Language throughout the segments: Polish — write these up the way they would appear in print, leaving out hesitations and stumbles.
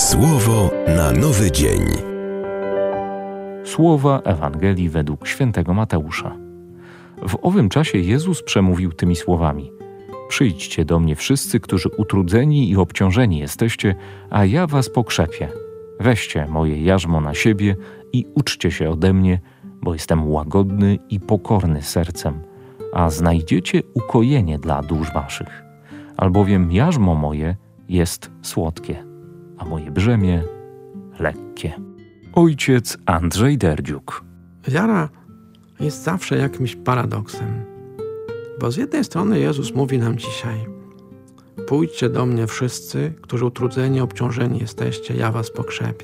Słowo na nowy dzień. Słowa Ewangelii według świętego Mateusza. W owym czasie Jezus przemówił tymi słowami: Przyjdźcie do mnie wszyscy, którzy utrudzeni i obciążeni jesteście, a ja was pokrzepię. Weźcie moje jarzmo na siebie i uczcie się ode mnie, bo jestem łagodny i pokorny sercem, a znajdziecie ukojenie dla dusz waszych. Albowiem jarzmo moje jest słodkie, a moje brzemię lekkie. Ojciec Andrzej Derdziuk. Wiara jest zawsze jakimś paradoksem, bo z jednej strony Jezus mówi nam dzisiaj: pójdźcie do mnie wszyscy, którzy utrudzeni, obciążeni jesteście, ja was pokrzepię.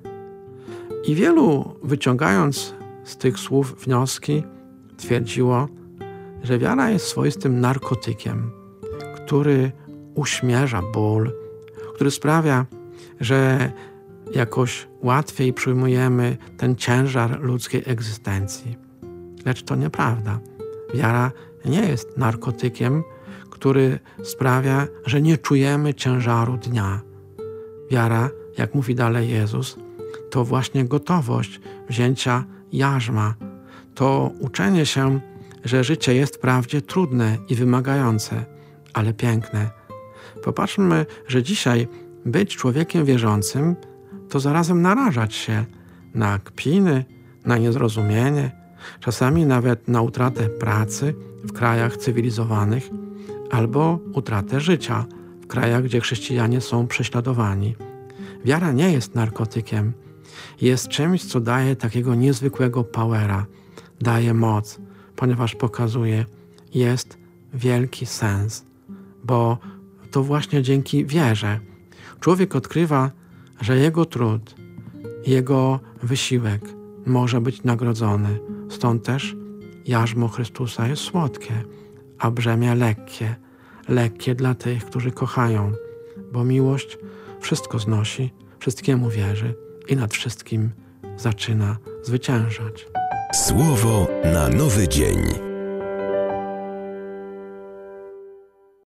I wielu, wyciągając z tych słów wnioski, twierdziło, że wiara jest swoistym narkotykiem, który uśmierza ból, który sprawia, że jakoś łatwiej przyjmujemy ten ciężar ludzkiej egzystencji. Lecz to nieprawda. Wiara nie jest narkotykiem, który sprawia, że nie czujemy ciężaru dnia. Wiara, jak mówi dalej Jezus, to właśnie gotowość wzięcia jarzma. To uczenie się, że życie jest wprawdzie trudne i wymagające, ale piękne. Popatrzmy, że dzisiaj być człowiekiem wierzącym to zarazem narażać się na kpiny, na niezrozumienie, czasami nawet na utratę pracy w krajach cywilizowanych albo utratę życia w krajach, gdzie chrześcijanie są prześladowani. Wiara nie jest narkotykiem. Jest czymś, co daje takiego niezwykłego powera, daje moc, ponieważ pokazuje, jest wielki sens, bo to właśnie dzięki wierze człowiek odkrywa, że jego trud, jego wysiłek może być nagrodzony. Stąd też jarzmo Chrystusa jest słodkie, a brzemię lekkie. Lekkie dla tych, którzy kochają, bo miłość wszystko znosi, wszystkiemu wierzy i nad wszystkim zaczyna zwyciężać. Słowo na nowy dzień.